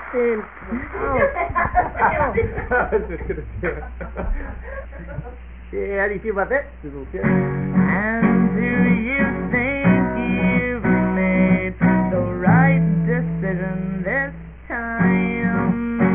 Then yeah, how do you feel about that? And do you think you've made the right decision this time?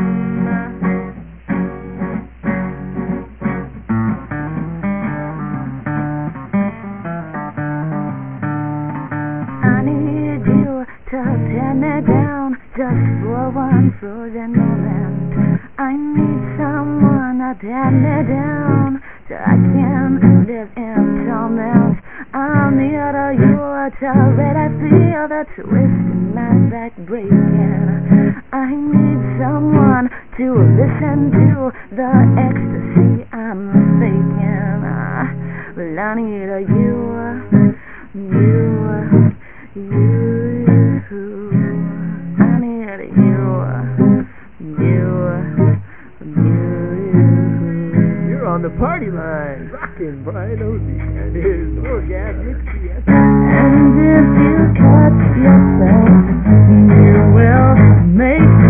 I need you to tear me down just for one frozen moment. I need someone to tear me down so I can live in torment. I need you to really feel the twist in my back breaking. I need someone to listen to the ecstasy I'm faking. Well, I need you. I need you. You're on the party line, rockin' Brian Osey, and his orgasmic siesta. And if you cut yourself, you will make